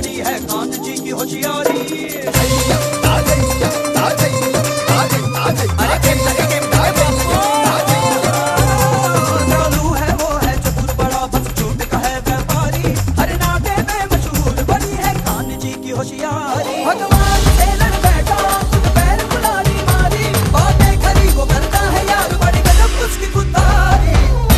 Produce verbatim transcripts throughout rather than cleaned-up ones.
बड़ी है कान जी की होशियारी। चालू है वो है चतुर बड़ा बस झूठ का है व्यापारी, हर नाटे में मशहूर बड़ी है कान जी की होशियारी। भगवान से लड़ बैठा खुद पैर बुलारी मारी, बातें खरी वो करता है यार बड़ी गजब उसकी खुदारी।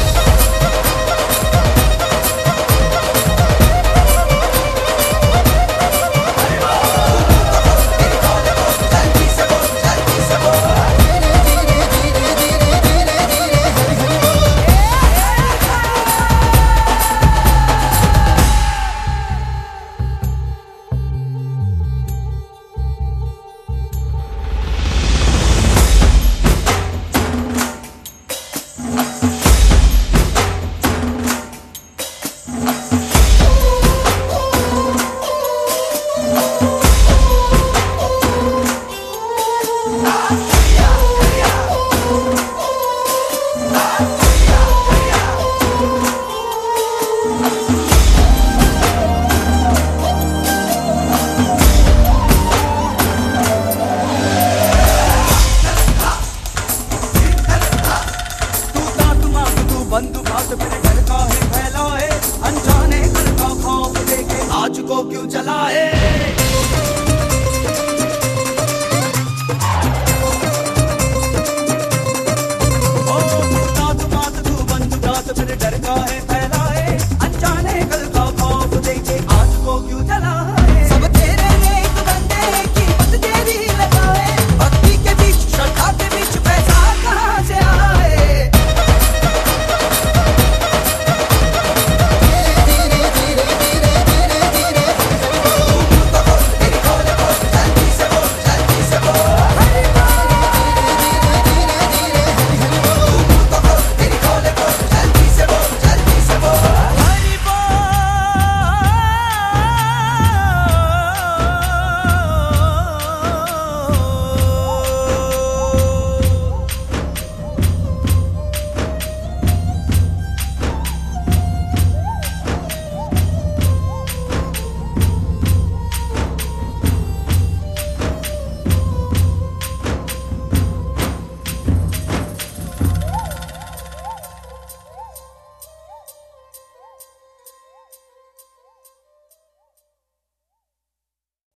बंदूक हाथ में डर का है फैलाए, अनजाने घर का खौफ देके आज को क्यों जलाए।